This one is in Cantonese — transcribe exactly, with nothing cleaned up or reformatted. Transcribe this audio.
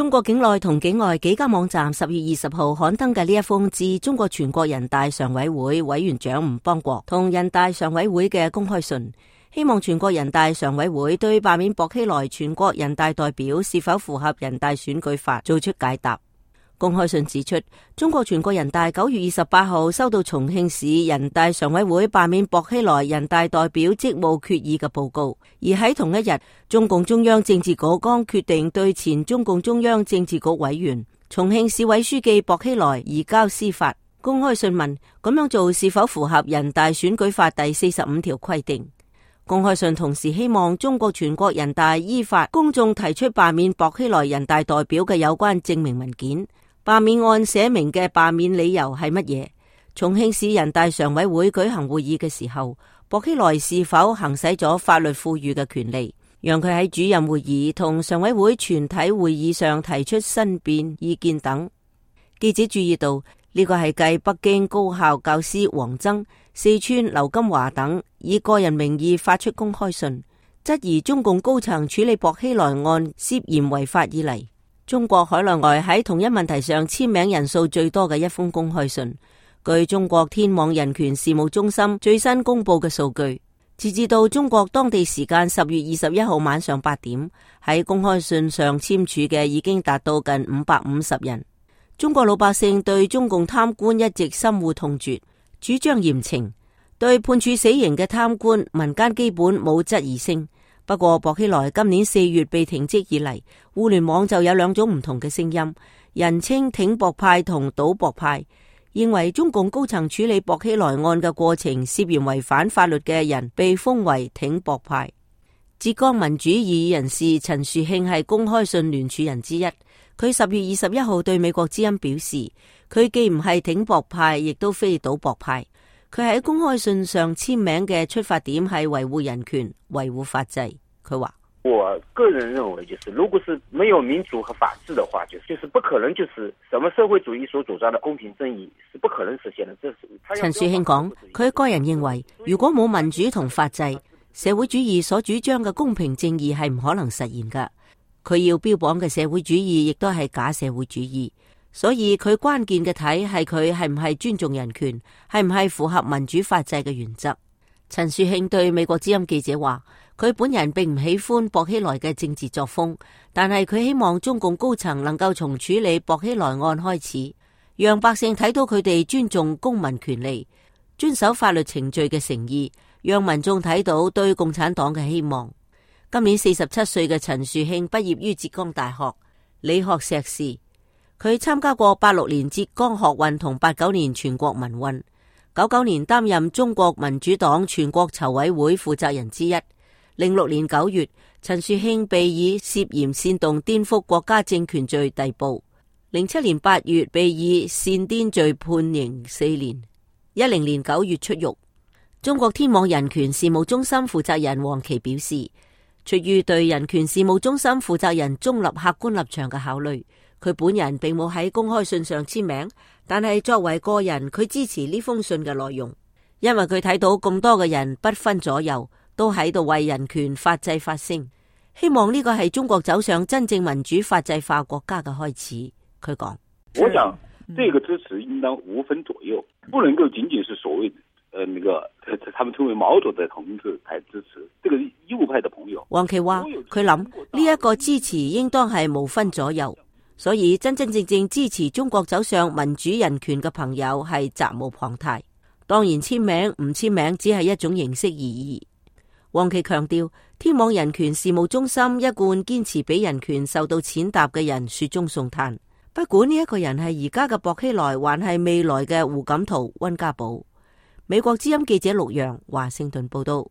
中國境內同境外幾間網站十月二十號刊登嘅呢一封致中國全國人大常委會委員長吳邦國同人大常委會嘅公開信，希望全國人大常委會對罷免薄熙來全國人大代表是否符合人大選舉法做出解答。公開信指出，中國全國人大九月二十八號收到重慶市人大常委會罷免薄熙來人大代表職務決議嘅報告，而喺同一日，中共中央政治局剛決定對前中共中央政治局委員、重慶市委書記薄熙來移交司法。公開信問，咁樣做是否符合人大選舉法第四十五條規定？公開信同時希望中國全國人大依法公眾提出罷免薄熙來人大代表嘅有關證明文件。罷免案寫明嘅罷免理由係乜嘢？重慶市人大常委會舉行會議嘅時候，薄熙來是否行使咗法律賦予嘅權利，讓佢喺主任會議同常委會全體會議上提出申辯意見等？記者注意到，呢個係繼北京高校教師王增、四川劉金華等以個人名義發出公開信，質疑中共高層處理薄熙來案涉嫌違法以嚟，中國海內外喺同一問題上簽名人數最多嘅一封公開信。據中國天網人權事務中心最新公布嘅數據，截至到中國當地時間十月二十一號晚上八點，喺公開信上簽署嘅已經達到近五百五十人。中國老百姓對中共貪官一直深惡痛絕，主張嚴懲，對判處死刑嘅貪官，民間基本冇質疑聲。不過薄熙來今年四月被停職以嚟，互聯網就有兩種唔同嘅聲音，人稱挺薄派同倒薄派，認為中共高層處理薄熙來案嘅過程涉嫌違反法律嘅人被封為挺薄派。浙江民主異議人士陳樹慶係公開信聯署人之一，佢十月二十一號對美國之音表示，佢既唔係挺薄派，亦都非倒薄派。佢喺公開信上簽名嘅出發點係維護人權、維護法制。佢話： 我個人認為，就是如果是沒有民主和法治的話，就就是不可能，就是什麼社會主義所主張的公平正義是不可能實現的。這是陳樹慶講，佢個人認為，如果冇民主同法制，社會主義所主張嘅公平正義係唔可能實現噶。佢要標榜嘅社會主義亦都係假社會主義。所以佢關鍵嘅睇係佢係唔係尊重人權，係唔係符合民主法制嘅原則。陳樹慶對美國之音記者話，佢本人並唔喜歡薄熙來嘅政治作風，但係佢希望中共高層能夠從處理薄熙來案開始，讓百姓睇到佢哋尊重公民權利、遵守法律程序嘅誠意，讓民眾睇到對共產黨嘅希望。今年四十七歲嘅陳樹慶畢業於浙江大學理學碩士。佢參加過八六年浙江學運同八九年全國民運，九九年擔任中國民主黨全國籌委會負責人之一。零六年九月，陳樹慶被以涉嫌煽動顛覆國家政權罪逮捕。零七年八月被以煽顛罪判刑四年。一零年九月出獄。中國天網人權事務中心負責人黃琦表示，出於對人權事務中心負責人中立客觀立場嘅考慮，佢本人並冇喺公開信上簽名，但係作為個人，佢支持呢封信嘅內容，因為佢睇到咁多嘅人不分左右，都喺度為人權法制發聲，希望呢個係中國走上真正民主法制化國家嘅開始。佢講： 我想這個支持應當無分左右，不能夠僅僅是所謂呃那個他們稱為毛左的同志才支持，這個右派的朋友。 黃琦話：佢諗呢一個支持應當係無分左右。所以真真正正支持中國走上民主人權嘅朋友係責無旁貸。當然簽名唔簽名只係一種形式而已。黃琦強調，天網人權事務中心一貫堅持俾人權受到踐踏嘅人雪中送炭，不管呢一個人係而家嘅薄熙來，還係未來嘅胡錦濤、溫家寶。美國之音記者陸洋華盛頓報道。